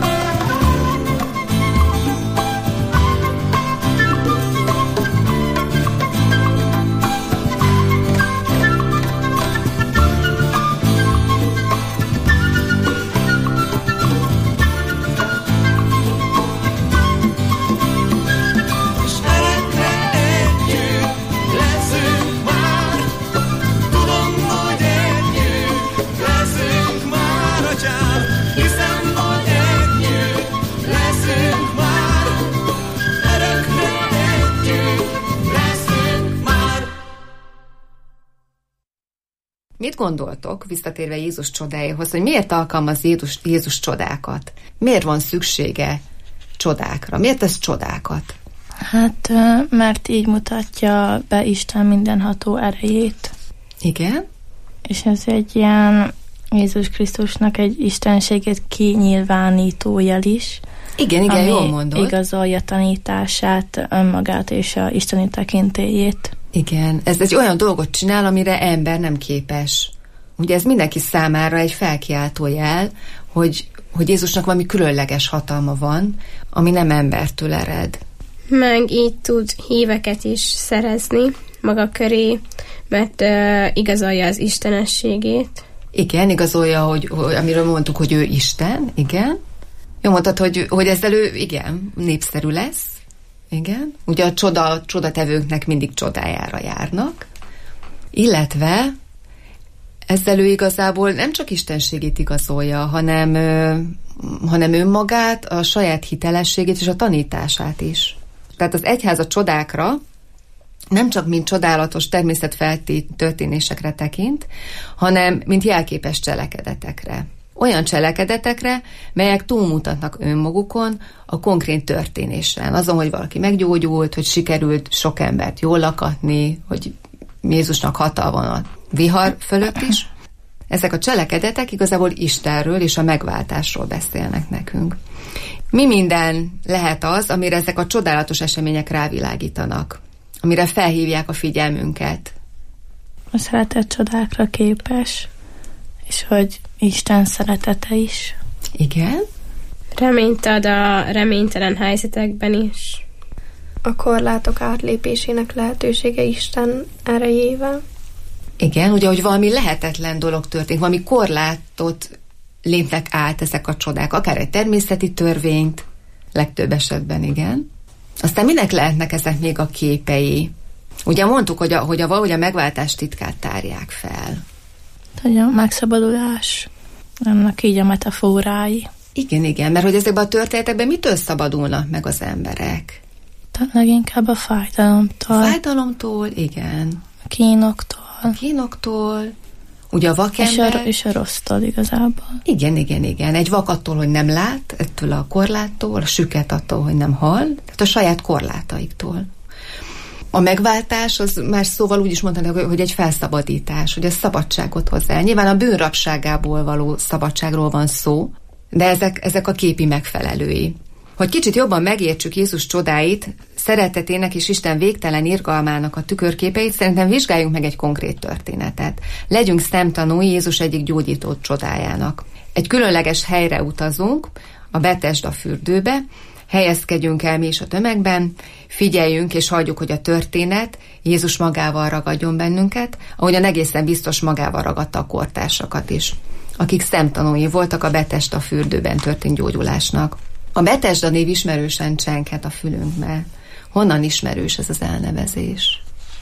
És örökre együtt leszünk már, tudom, hogy együtt leszünk már, atyám. Hiszem, hogy együtt leszünk már, örökre együtt leszünk már. Mit gondoltok, visszatérve Jézus csodáihoz, hogy miért alkalmaz Jézus csodákat? Miért van szüksége csodákra? Miért tesz csodákat? Hát, mert így mutatja be Isten mindenható erejét. Igen? És ez egy ilyen Jézus Krisztusnak egy istenségét kinyilvánító jel is. Igen, jól mondod. Igazolja tanítását, önmagát és a isteni tekintélyét. Igen, ez egy olyan dolgot csinál, amire ember nem képes. Ugye ez mindenki számára egy felkiáltó jel, hogy Jézusnak valami különleges hatalma van, ami nem embertől ered. Meg így tud híveket is szerezni maga köré, mert igazolja az istenességét. Igen, igazolja, hogy amiről mondtuk, hogy ő Isten, igen. Jó mondtad, hogy ezzel ő, igen, népszerű lesz. Igen. Ugye a csodatevőknek mindig csodájára járnak. Illetve ezzel ő igazából nem csak istenségét igazolja, hanem önmagát, a saját hitelességét és a tanítását is. Tehát az egyház a csodákra nem csak mint csodálatos természetfelti történésekre tekint, hanem mint jelképes cselekedetekre. Olyan cselekedetekre, melyek túlmutatnak önmagukon a konkrét történésen. Azon, hogy valaki meggyógyult, hogy sikerült sok embert jól lakatni, hogy Jézusnak hatalma van a vihar fölött is. Ezek a cselekedetek igazából Istenről és a megváltásról beszélnek nekünk. Mi minden lehet az, amire ezek a csodálatos események rávilágítanak, amire felhívják a figyelmünket? A szeretet csodákra képes, és hogy Isten szeretete is. Igen. Reményt ad a reménytelen helyzetekben is. A korlátok átlépésének lehetősége Isten erejével. Igen, ugye, hogy valami lehetetlen dolog történik, valami korlátot lépnek át ezek a csodák, akár egy természeti törvényt, legtöbb esetben igen. Aztán minek lehetnek ezek még a képei? Ugye mondtuk, hogy a megváltás titkát tárják fel. Hogy a megszabadulás, ennek így a metaforái. Igen, mert hogy ezekben a történetekben mitől szabadulnak meg az emberek? Tehát leginkább a fájdalomtól. Fájdalomtól, igen. A kínoktól. Ugye a vakember... És a rossztól igazából. Igen. Egy vak attól, hogy nem lát, ettől a korláttól, a süket attól, hogy nem hall, tehát a saját korlátaiktól. A megváltás, az más szóval úgy is mondhatni, hogy egy felszabadítás, hogy a szabadságot hozzá el. Nyilván a bűnrabságából való szabadságról van szó, de ezek a képi megfelelői. Hogy kicsit jobban megértsük Jézus csodáit, szeretetének és Isten végtelen irgalmának a tükörképeit, szerintem vizsgáljunk meg egy konkrét történetet. Legyünk szemtanúi Jézus egyik gyógyító csodájának. Egy különleges helyre utazunk, a Betesda fürdőbe, helyezkedjünk el mi is a tömegben, figyeljünk és hagyjuk, hogy a történet Jézus magával ragadjon bennünket, ahogyan egészen biztos magával ragadta a kortársakat is, akik szemtanúi voltak a Betesda fürdőben történt gyógyulásnak. A Betesda név ismerősen csenghet a fülünkbe. Honnan ismerős ez az elnevezés?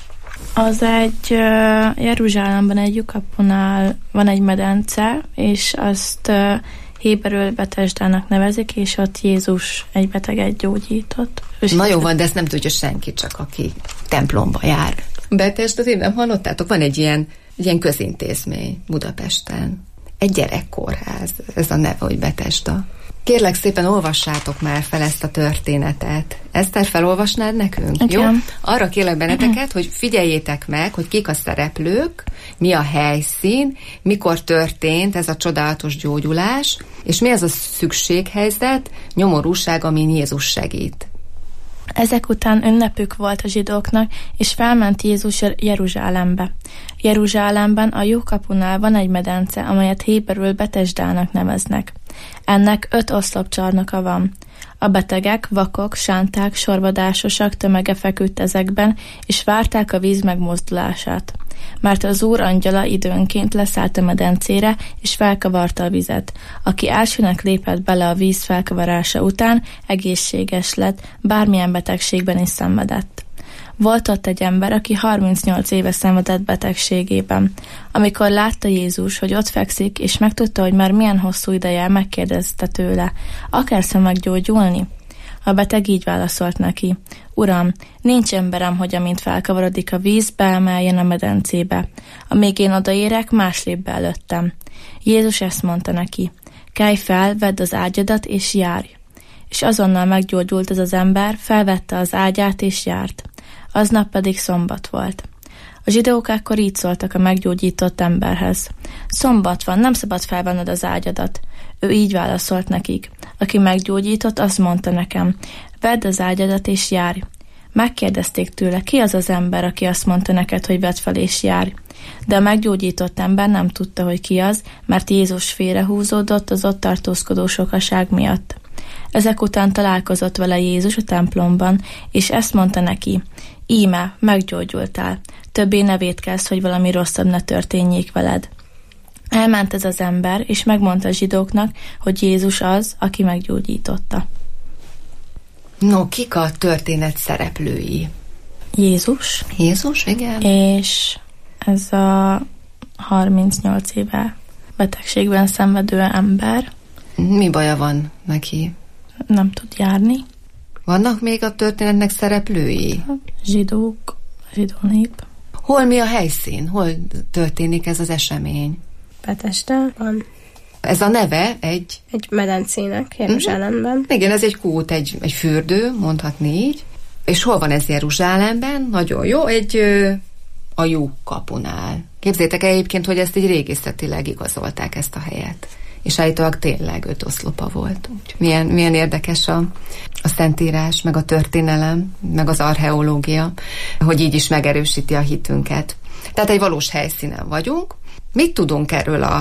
Az egy Jeruzsálemben egy lyukapunál van egy medence, és azt héberül Betesdának nevezik, és ott Jézus egy beteget gyógyított. Na jó van, de ezt nem tudja senki, csak aki templomba jár. Betesda, én nem hallottátok? Van egy ilyen közintézmény Budapesten. Egy gyerekkórház. Ez a neve, hogy Betesda. Kérlek szépen, olvassátok már fel ezt a történetet. Eszter, felolvasnád nekünk? Igen. Jó? Arra kérlek benneteket, hogy figyeljétek meg, hogy kik a szereplők, mi a helyszín, mikor történt ez a csodálatos gyógyulás, és mi az a szükséghelyzet, nyomorúság, amin Jézus segít. Ezek után ünnepük volt a zsidóknak, és felment Jézus Jeruzsálembe. Jeruzsálemben a Jókapunál van egy medence, amelyet héberül Betesdának neveznek. Ennek 5 oszlopcsarnoka van. A betegek, vakok, sánták, sorvadásosak tömege feküdt ezekben, és várták a víz megmozdulását. Mert az Úr angyala időnként leszállt a medencére, és felkavarta a vizet. Aki elsőnek lépett bele a víz felkavarása után, egészséges lett, bármilyen betegségben is szenvedett. Volt ott egy ember, aki 38 éve szenvedett betegségében. Amikor látta Jézus, hogy ott fekszik, és megtudta, hogy már milyen hosszú ideje, megkérdezte tőle: akarsz-e meggyógyulni? A beteg így válaszolt neki: Uram, nincs emberem, hogy amint felkavarodik a víz, beemeljen a medencébe. Amíg én odaérek, más lép be előttem. Jézus ezt mondta neki: kelj fel, vedd az ágyadat, és járj. És azonnal meggyógyult ez az ember, felvette az ágyát, és járt. Aznap pedig szombat volt. A zsidók akkor így szóltak a meggyógyított emberhez: szombat van, nem szabad felvenned az ágyadat. Ő így válaszolt nekik: aki meggyógyított, azt mondta nekem: vedd az ágyadat és járj. Megkérdezték tőle: ki az az ember, aki azt mondta neked, hogy vedd fel és járj? De a meggyógyított ember nem tudta, hogy ki az, mert Jézus félrehúzódott az ott tartózkodó sokaság miatt. Ezek után találkozott vele Jézus a templomban, és ezt mondta neki: íme, meggyógyultál, többé ne vétkezz, hogy valami rosszabb ne történjék veled. Elment ez az ember, és megmondta a zsidóknak, hogy Jézus az, aki meggyógyította. No, kik a történet szereplői? Jézus. Jézus, igen. És ez a 38 éve betegségben szenvedő ember. Mi baja van neki? Nem tud járni. Vannak még a történetnek szereplői? Zsidók, zsidó nép. Hol mi a helyszín? Hol történik ez az esemény? Betesdában. Ez a neve egy medencének Jeruzsálemben. Igen, ez egy kút, egy fürdő, mondhatni így. És hol van ez Jeruzsálemben? Nagyon jó, a Jókapunál. Képzeljétek el egyébként, hogy ezt így régészetileg igazolták, ezt a helyet. És állítólag tényleg 5 oszlopa volt. Milyen érdekes a szentírás, meg a történelem, meg az archeológia, hogy így is megerősíti a hitünket. Tehát egy valós helyszínen vagyunk. Mit tudunk erről a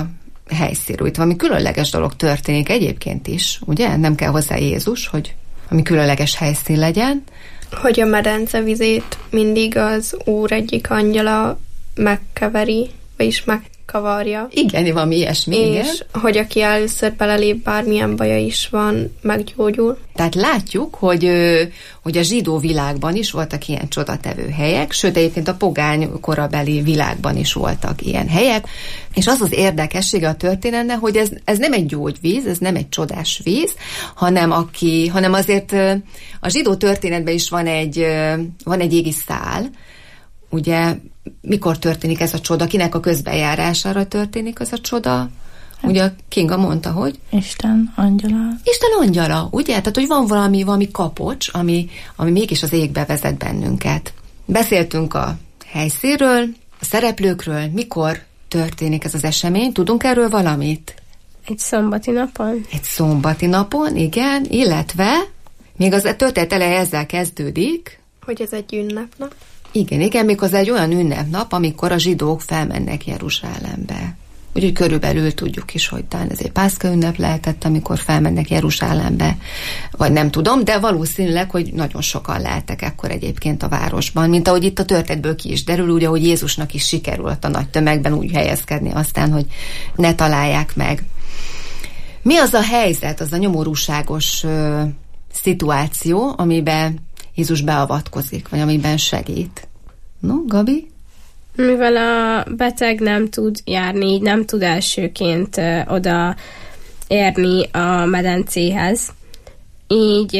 helyszínről. Itt valami különleges dolog történik egyébként is, ugye? Nem kell hozzá Jézus, hogy ami különleges helyszín legyen. Hogy a medence vizét mindig az Úr egyik angyala megkeveri, vagyis megkavarja. Igen, valami ilyesmi. És igen. hogy aki először belelép, bármilyen baja is van, meggyógyul. Tehát látjuk, hogy a zsidó világban is voltak ilyen csodatevő helyek, sőt egyébként a pogány korabeli világban is voltak ilyen helyek, és az az érdekessége a történetnek, hogy ez nem egy gyógyvíz, ez nem egy csodás víz, hanem azért a zsidó történetben is van egy égi szál, ugye mikor történik ez a csoda, kinek a közbenjárására történik ez a csoda? Ugye Kinga mondta, hogy? Isten angyala. Isten angyala, ugye? Tehát, hogy van valami kapocs, ami mégis az égbe vezet bennünket. Beszéltünk a helyszínről, a szereplőkről, mikor történik ez az esemény, tudunk erről valamit? Egy szombati napon. Egy szombati napon, igen, illetve még az történet eleje ezzel kezdődik, hogy ez egy ünnepnap. Igen, méghozzá egy olyan ünnepnap, amikor a zsidók felmennek Jeruzsálembe. Úgyhogy körülbelül tudjuk is, hogy talán ez egy Pászka ünnep lehetett, amikor felmennek Jeruzsálembe, vagy nem tudom, de valószínűleg, hogy nagyon sokan lehettek ekkor egyébként a városban, mint ahogy itt a történetből ki is derül, ugye, hogy Jézusnak is sikerült a nagy tömegben úgy helyezkedni aztán, hogy ne találják meg. Mi az a helyzet, az a nyomorúságos szituáció, amiben Jézus beavatkozik, vagy amiben segít? No, Gabi? Mivel a beteg nem tud járni, így nem tud elsőként oda érni a medencéhez, így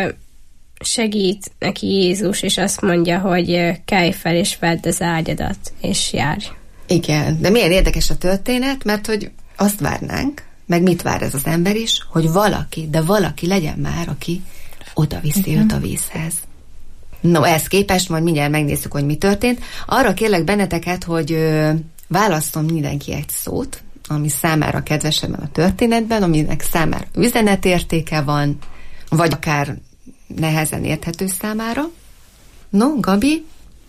segít neki Jézus, és azt mondja, hogy kelj fel, és vedd az ágyadat, és járj. Igen, de milyen érdekes a történet, mert hogy azt várnánk, meg mit vár ez az ember is, hogy valaki legyen már, aki oda viszi őt a vízhez. No, ehhez képest majd mindjárt megnézzük, hogy mi történt. Arra kérlek benneteket, hogy válasszon mindenki egy szót, ami számára kedvesebb a történetben, aminek számára üzenetértéke van, vagy akár nehezen érthető számára. No, Gabi?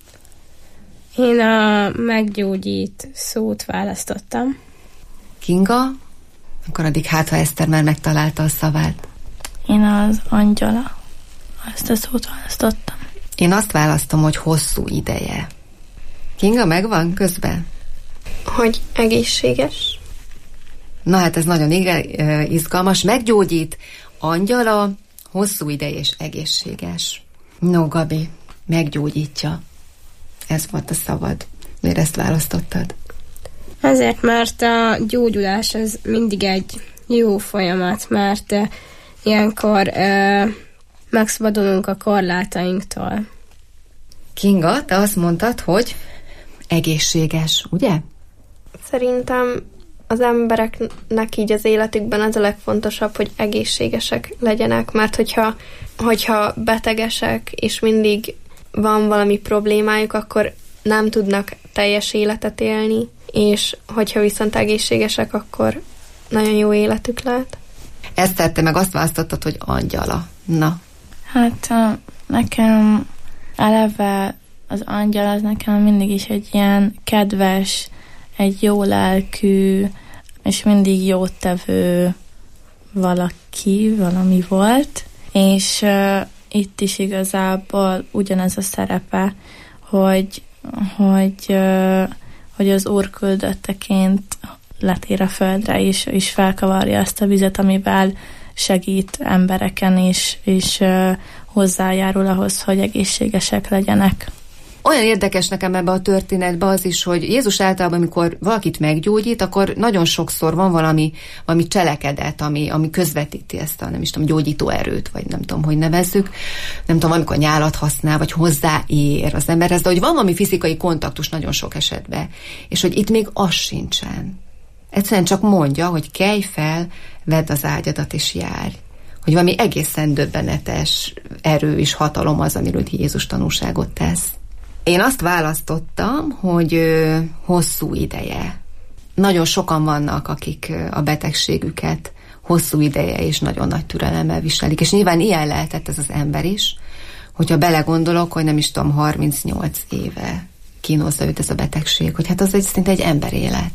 Én a meggyógyít szót választottam. Kinga? Akkor addig ha Eszter már megtalálta a szavát. Én az angyala. Ezt a szót választottam. Én azt választom, hogy hosszú ideje. Kinga, megvan közben? Hogy egészséges. Na hát ez nagyon izgalmas. Meggyógyít, angyala, hosszú ideje és egészséges. No, Gabi, meggyógyítja. Ez volt a szavad. Miért ezt választottad? Azért, mert a gyógyulás az mindig egy jó folyamat, mert ilyenkor megszabadulunk a korlátainktól. Kinga, te azt mondtad, hogy egészséges, ugye? Szerintem az embereknek így az életükben az a legfontosabb, hogy egészségesek legyenek, mert hogyha betegesek, és mindig van valami problémájuk, akkor nem tudnak teljes életet élni, és hogyha viszont egészségesek, akkor nagyon jó életük lehet. Ezt tette meg, azt választottad, hogy angyala. Na. Hát nekem eleve az angyal az nekem mindig is egy ilyen kedves, egy jó lelkű, és mindig jót tevő valami volt, és itt is igazából ugyanez a szerepe, hogy az Úr küldötteként letér a földre, és felkavarja azt a vizet, amivel segít embereken is, és hozzájárul ahhoz, hogy egészségesek legyenek. Olyan érdekes nekem ebbe a történetbe az is, hogy Jézus általában, amikor valakit meggyógyít, akkor nagyon sokszor van valami cselekedet, ami közvetíti ezt a, nem is tudom, gyógyító erőt, vagy nem tudom, hogy nevezzük. Nem tudom, amikor nyálat használ, vagy hozzáér az emberhez, de hogy van valami fizikai kontaktus nagyon sok esetben. És hogy itt még az sincsen. Egyszerűen csak mondja, hogy kelj fel, vedd az ágyadat és járj. Hogy valami egészen döbbenetes erő és hatalom az, amiről Jézus tanúságot tesz. Én azt választottam, hogy hosszú ideje. Nagyon sokan vannak, akik a betegségüket hosszú ideje és nagyon nagy türelemmel viselik. És nyilván ilyen lehetett ez az ember is, hogyha belegondolok, hogy nem is tudom, 38 éve kínozza őt ez a betegség, hogy hát az szinte egy emberélet.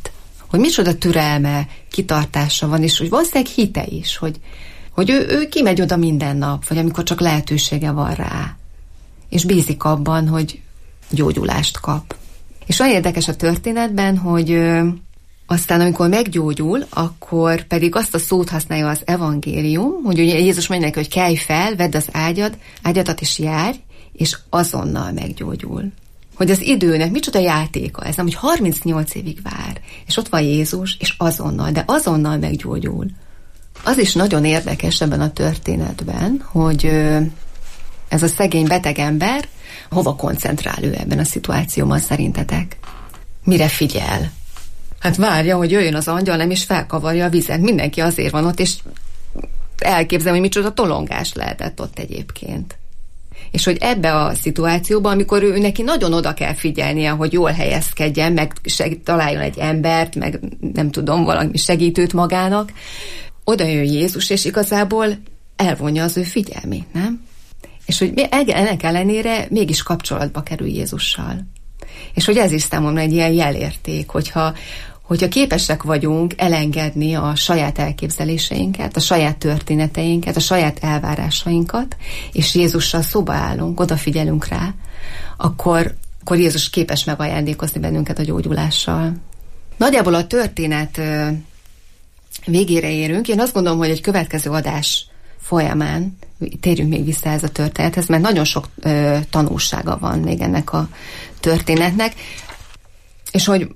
hogy micsoda türelme, kitartása van, és hogy valószínűleg hite is, hogy ő kimegy oda minden nap, vagy amikor csak lehetősége van rá, és bízik abban, hogy gyógyulást kap. És olyan érdekes a történetben, hogy aztán, amikor meggyógyul, akkor pedig azt a szót használja az evangélium, hogy ugye Jézus mondja neki, hogy kelj fel, vedd az ágyadat és járj, és azonnal meggyógyul. Hogy az időnek micsoda játéka ez, nem, hogy 38 évig vár, és ott van Jézus, és azonnal, de azonnal meggyógyul. Az is nagyon érdekes ebben a történetben, hogy ez a szegény beteg ember hova koncentrál ő ebben a szituációban szerintetek? Mire figyel? Hát várja, hogy jöjjön az angyal, nem is felkavarja a vizet. Mindenki azért van ott, és elképzelem, hogy micsoda tolongás lehetett ott egyébként. És hogy ebbe a szituációban, amikor ő neki nagyon oda kell figyelnie, hogy jól helyezkedjen, meg találjon egy embert, meg nem tudom, valami segítőt magának, oda jön Jézus, és igazából elvonja az ő figyelmét, nem? És hogy ennek ellenére mégis kapcsolatba kerül Jézussal. És hogy ez is számomra egy ilyen jelérték, hogyha képesek vagyunk elengedni a saját elképzeléseinket, a saját történeteinket, a saját elvárásainkat, és Jézussal szóba állunk, odafigyelünk rá, akkor Jézus képes megajándékozni bennünket a gyógyulással. Nagyjából a történet végére érünk. Én azt gondolom, hogy egy következő adás folyamán térjünk még vissza ez a történethez, mert nagyon sok tanulsága van még ennek a történetnek. És hogy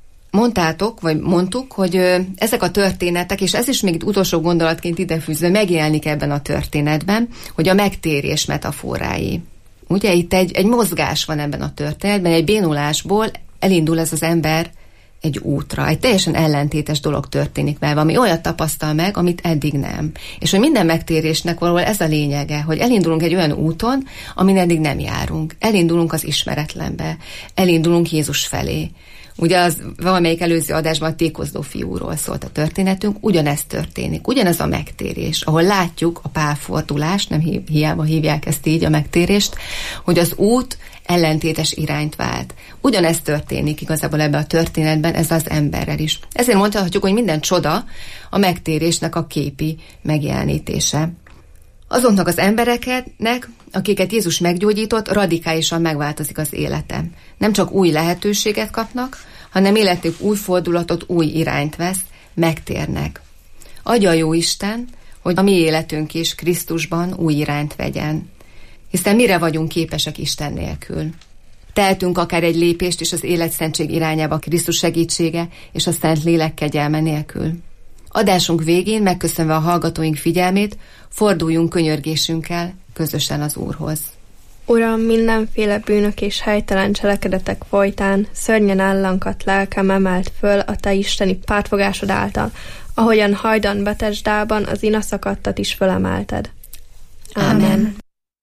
mondtuk, hogy ezek a történetek, és ez is még utolsó gondolatként idefűzve megjelenik ebben a történetben, hogy a megtérés metaforái. Ugye itt egy mozgás van ebben a történetben, egy bénulásból elindul ez az ember egy útra. Egy teljesen ellentétes dolog történik vele, ami olyat tapasztal meg, amit eddig nem. És hogy minden megtérésnek valahol ez a lényege, hogy elindulunk egy olyan úton, amin eddig nem járunk. Elindulunk az ismeretlenbe. Elindulunk Jézus felé. Ugye az valamelyik előző adásban a tékozló fiúról szólt a történetünk, ugyanezt történik, ugyanez a megtérés, ahol látjuk a pálfordulást, nem hiába hívják ezt így a megtérést, hogy az út ellentétes irányt vált. Ugyanezt történik igazából ebben a történetben, ez az emberrel is. Ezért mondhatjuk, hogy minden csoda a megtérésnek a képi megjelenítése. Azoknak az embereknek, akiket Jézus meggyógyított, radikálisan megváltozik az élete. Nem csak új lehetőséget kapnak, hanem életük új fordulatot, új irányt vesz, megtérnek. Adja a Jóisten, hogy a mi életünk is Krisztusban új irányt vegyen. Hiszen mire vagyunk képesek Isten nélkül? Tehetünk akár egy lépést is az életszentség irányába Krisztus segítsége és a Szent Lélek kegyelme nélkül. Adásunk végén, megköszönve a hallgatóink figyelmét, forduljunk könyörgésünkkel közösen az Úrhoz. Uram, mindenféle bűnök és helytelen cselekedetek folytán szörnyen állankat lelkem emelt föl a te isteni pártfogásod által, ahogyan hajdan Betesdában az inaszakadtat is fölemelted. Ámen.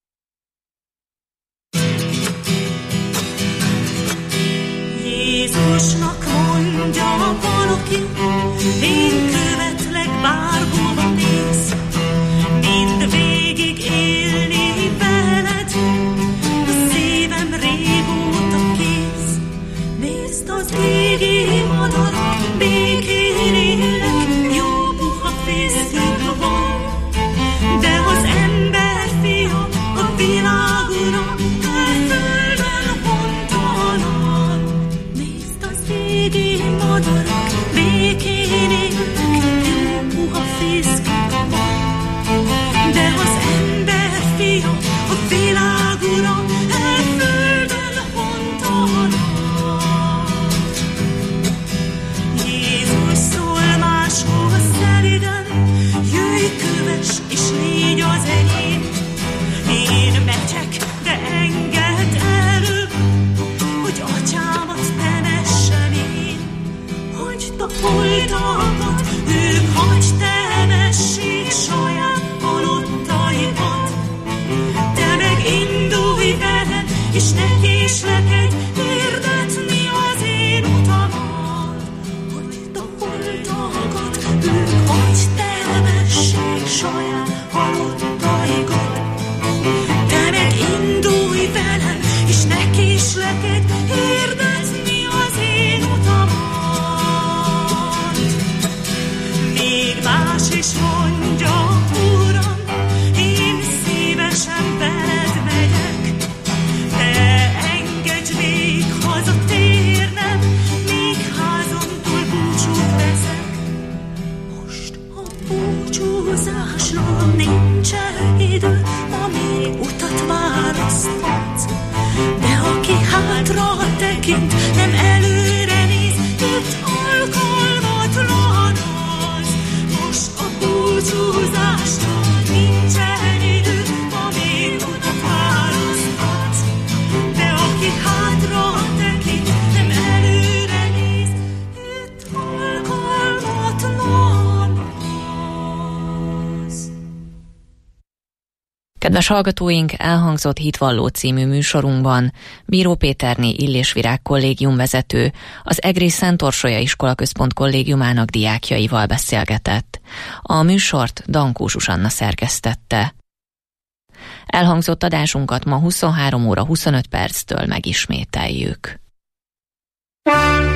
Jézusnak mondja valaki, én követlek bárhova mész, mind végig élni veled, a szívem régóta kész. Nézd az égi madarat, békén élek, jó puha fészkük van, de az ember fia a világ ura, földön hontalan. Nézd az égi madarat, békén élek, jó puha fészkük van, de az ember fia a világ ura, földön hontalan. Jézus szól máshol szeliden, jöjj, kövess, és légy az enyém. Én megyek, de engedd előbb, hogy atyámat temessem én. Hagyd a holtakat, ők hagyd temessék saját halottaikat. Te meg indulj velem, és ne késlekedj hirdetni az én utamat. Hagyd a holtakat, ők hagyd temessék saját halottaikat. Te meg indulj velem, és ne késlekedj hirdetni az én utamat. Másról nincsen idő, ami utat választhatsz. De aki hátra tekint, nem előre néz, itt alkalmatlan az. Most a búcsúzásra nincsen idő, ami utat választhatsz. De aki hátra tekint, nem előre néz, itt alkalmatlan az. Kedves hallgatóink, elhangzott Hitvalló című műsorunkban Bíró Péterné Illés-Virág kollégium vezető az Egrész Szent Orsolya Iskolaközpont kollégiumának diákjaival beszélgetett. A műsort Dankó Zsuzsanna szerkesztette. Elhangzott adásunkat ma 23 óra 25 perctől megismételjük.